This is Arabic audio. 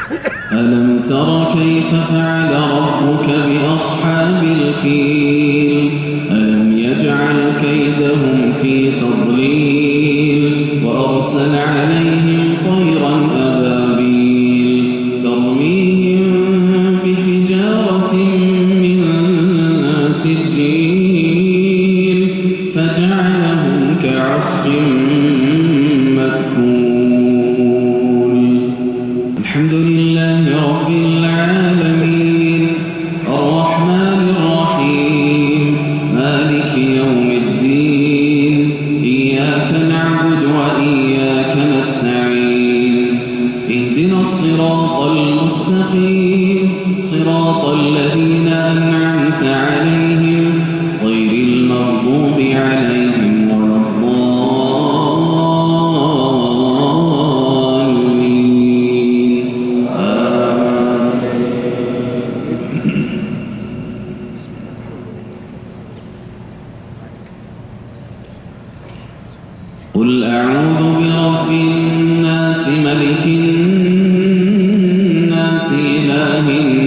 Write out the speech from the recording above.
ألم تر كيف فعل ربك بأصحاب الفيل ألم يجعل كيدهم في تضليل وأرسل عليهم طيرا أبابيل ترميهم بحجارة من سجيل فجعلهم كعصف مأكول. الحمد لله رب العالمين الرحمن الرحيم مالك يوم الدين إياك نعبد وإياك نستعين اهدنا الصراط المستقيم صراط الذين أنعمت عليهم غير المغضوب عليهم ولا الضالين قل أعوذ برب الناس ملك الناس إله الناس